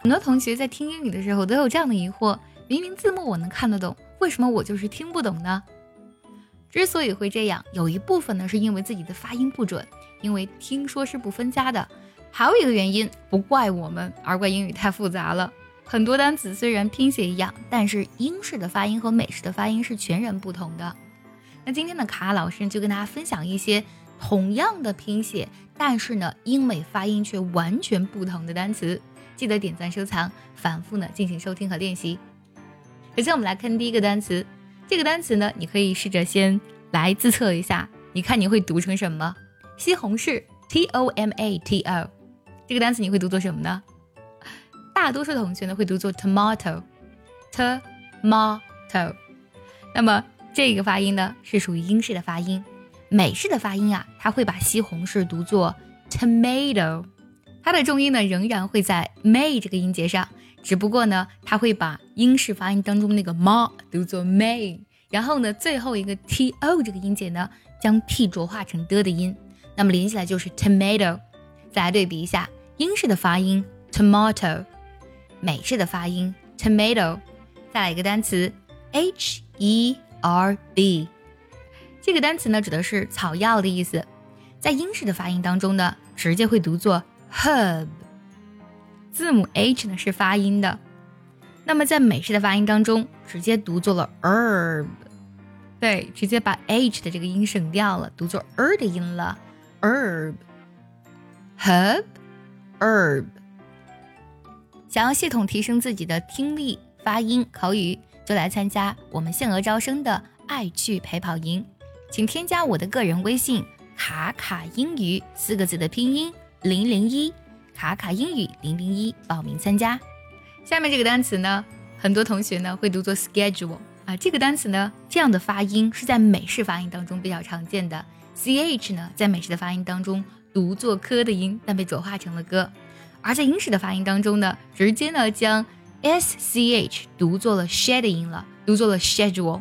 很多同学在听英语的时候都有这样的疑惑，明明字幕我能看得懂，为什么我就是听不懂呢？之所以会这样，有一部分呢是因为自己的发音不准，因为听说是不分家的。还有一个原因，不怪我们，而怪英语太复杂了。很多单词虽然拼写一样，但是英式的发音和美式的发音是全然不同的。那今天的卡老师就跟大家分享一些同样的拼写，但是呢英美发音却完全不同的单词。记得点赞收藏，反复呢进行收听和练习。首先我们来看第一个单词，这个单词呢你可以试着先来自测一下，你看你会读成什么？西红柿 Tomato， 这个单词你会读作什么呢？大多数同学呢会读作 tomato。 那么这个发音呢是属于英式的发音。美式的发音啊，它会把西红柿读作 tomato， 它的重音呢仍然会在 may 这个音节上，只不过呢它会把英式发音当中那个 ma 读作 may， 然后呢最后一个 to 这个音节呢将 t 浊化成的音，那么连起来就是 tomato。 再来对比一下，英式的发音 tomato， 美式的发音 tomato。 再来一个单词 herb， 这个单词呢指的是草药的意思，在英式的发音当中呢直接会读作 herb， 字母 h 呢是发音的，那么在美式的发音当中直接读作了 herb， 对，直接把 h 的这个音省掉了，读作 的音了， herb herb。 想要系统提升自己的听力、发音、口语，就来参加我们限额招生的爱趣陪跑营，请添加我的个人微信卡卡英语4个字的拼音001，卡卡英语001，报名参加。下面这个单词呢，很多同学呢会读作 schedule 啊，这个单词呢这样的发音是在美式发音当中比较常见的， ch 呢在美式的发音当中读作科的音，但被浊化成了歌，而在英式的发音当中呢，直接呢将 sch 读作了 shed 的音了，读作了 schedule。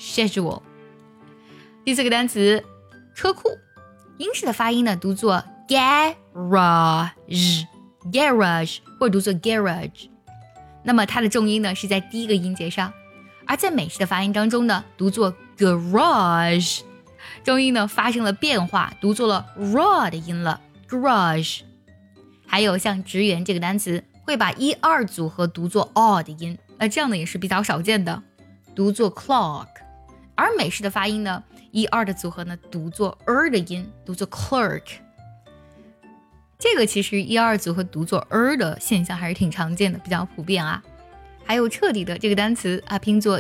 第四个单词车库，英式的发音呢读作 garage 或者读作 garage， 那么它的重音呢是在第一个音节上，而在美式的发音当中呢读作 garage， 重音呢发生了变化，读作了 raw 的音了 garage。 还有像职员这个单词会把1、2组合读作 o 的音，这样的也是比较少见的，读作 clock。 而美式的发音呢1、2的组合呢读作 的音，读作 clerk。 这个其实1、2组合读作的现象还是挺常见的，比较普遍啊。还有彻底的这个单词啊，拼作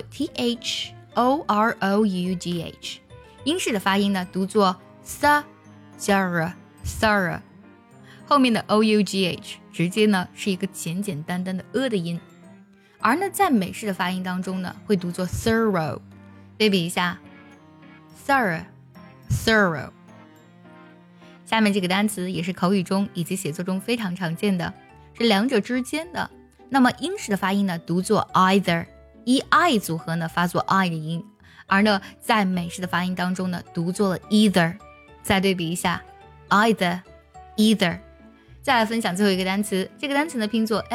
thoroughg， 英式的发音呢读作 thorough， 后面的 ough 直接呢是一个简简单单的的音，而呢在美式的发音当中呢会读作 thorough。 对比一下 thorough。 下面这个单词也是口语中以及写作中非常常见的，是两者之间的，那么英式的发音呢读作 either， i 组合呢发作 i 的音，而呢在美式的发音当中呢读作了 either。 再对比一下 either。 再来分享最后一个单词，这个单词呢拼作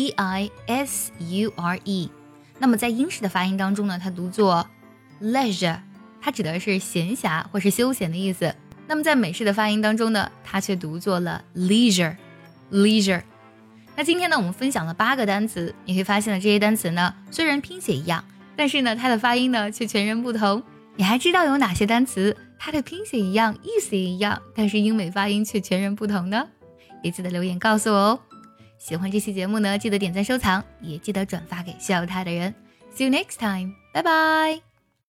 leisure， 那么在英式的发音当中呢它读作 leisure， 它指的是闲暇或是休闲的意思，那么在美式的发音当中呢它却读作了 leisure。 那今天呢我们分享了8个单词，你会发现了这些单词呢虽然拼写一样，但是呢它的发音呢却全然不同。你还知道有哪些单词它的拼写一样，意思也一样，但是英美发音却全然不同呢？也记得留言告诉我哦。喜欢这期节目呢，记得点赞收藏，也记得转发给需要它的人。See you next time， 拜拜。